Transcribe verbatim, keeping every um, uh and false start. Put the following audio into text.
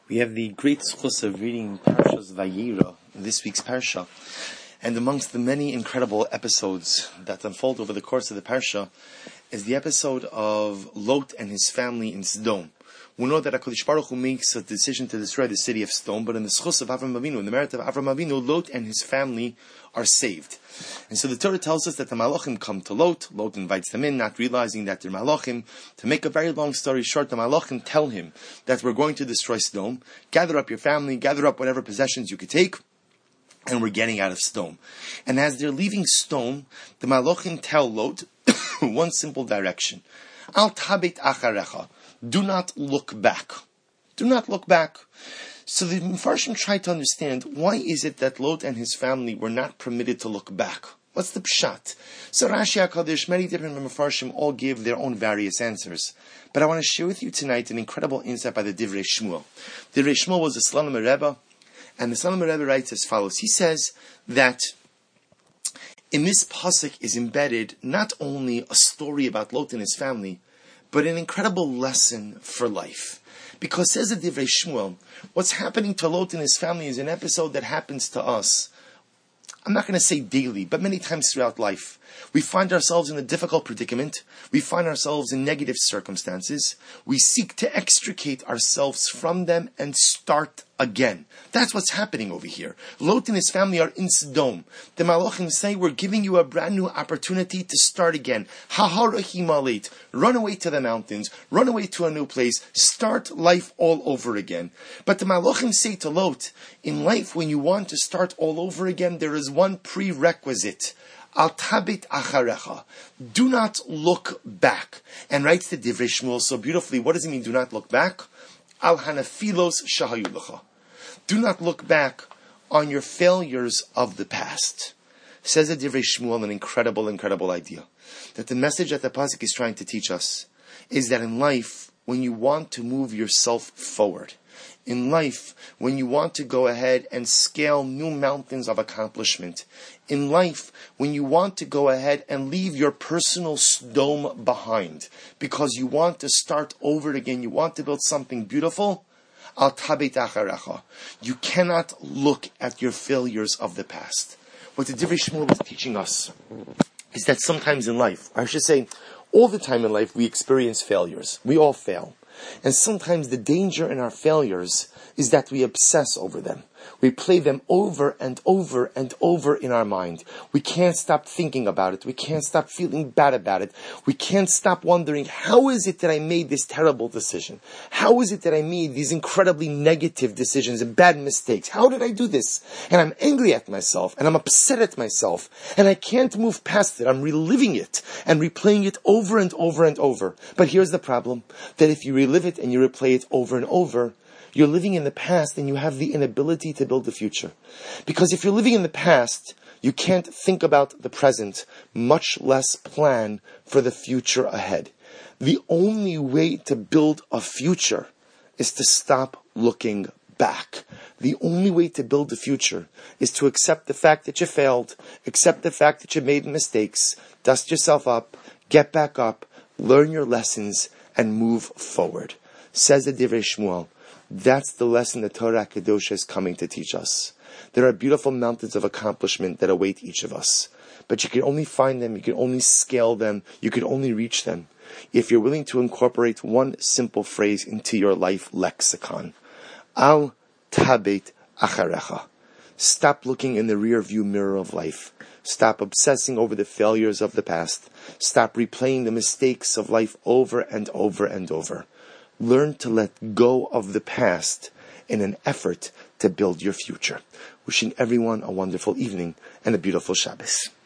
We have the great schus of reading Parshas Vayera, this week's Parsha. And amongst the many incredible episodes that unfold over the course of the Parsha is the episode of Lot and his family in Sodom. We know that HaKadosh Baruch Hu makes a decision to destroy the city of Sodom, but in the schus of Avram Avinu, in the merit of Avram Avinu, Lot and his family are saved. And so the Torah tells us that the Malachim come to Lot. Lot invites them in, not realizing that they're Malachim. To make a very long story short, the Malachim tell him that we're going to destroy Sodom. Gather up your family, gather up whatever possessions you could take, and we're getting out of Sodom. And as they're leaving Sodom, the Malachim tell Lot one simple direction. Al tabet acharecha. Do not look back. Do not look back. So the Mefarshim tried to understand, why is it that Lot and his family were not permitted to look back? What's the pshat? So Rashi HaKadosh, many different Mefarshim all gave their own various answers. But I want to share with you tonight an incredible insight by the Divrei Shmuel. Divrei Shmuel was a Slonimer Rebbe, and the Slonimer Rebbe writes as follows. He says that in this pasuk is embedded not only a story about Lot and his family, but an incredible lesson for life. Because says the Divrei Shmuel, what's happening to Lot and his family is an episode that happens to us. I'm not going to say daily, but many times throughout life. We find ourselves in a difficult predicament. We find ourselves in negative circumstances. We seek to extricate ourselves from them and start again. That's what's happening over here. Lot and his family are in Sodom. The Malachim say, we're giving you a brand new opportunity to start again. Haharahim, run away to the mountains, run away to a new place, start life all over again. But the Malachim say to Lot, in life when you want to start all over again, there is one prerequisite. Al tabit acharecha. Do not look back. And writes the Divrei Shmuel so beautifully. What does it mean, do not look back? Al hanafilos shahayulecha. Do not look back on your failures of the past. Says the Divrei Shmuel, an incredible, incredible idea. That the message that the pasuk is trying to teach us is that in life, when you want to move yourself forward, in life, when you want to go ahead and scale new mountains of accomplishment, in life, when you want to go ahead and leave your personal Sodom behind, because you want to start over again, you want to build something beautiful, al tabet acharecha. You cannot look at your failures of the past. What the Divrei Shmuel is teaching us is that sometimes in life, I should say, all the time in life, we experience failures. We all fail. And sometimes the danger in our failures is that we obsess over them. We play them over and over and over in our mind. We can't stop thinking about it. We can't stop feeling bad about it. We can't stop wondering, how is it that I made this terrible decision? How is it that I made these incredibly negative decisions and bad mistakes? How did I do this? And I'm angry at myself, and I'm upset at myself, and I can't move past it. I'm reliving it and replaying it over and over and over. But here's the problem, that if you relive it and you replay it over and over, you're living in the past and you have the inability to build the future. Because if you're living in the past, you can't think about the present, much less plan for the future ahead. The only way to build a future is to stop looking back. The only way to build the future is to accept the fact that you failed, accept the fact that you made mistakes, dust yourself up, get back up, learn your lessons, and move forward. Says the Divrei Shmuel, that's the lesson the Torah Kedosha is coming to teach us. There are beautiful mountains of accomplishment that await each of us. But you can only find them, you can only scale them, you can only reach them if you're willing to incorporate one simple phrase into your life lexicon. Al tabet acharecha. Stop looking in the rear view mirror of life. Stop obsessing over the failures of the past. Stop replaying the mistakes of life over and over and over. Learn to let go of the past in an effort to build your future. Wishing everyone a wonderful evening and a beautiful Shabbos.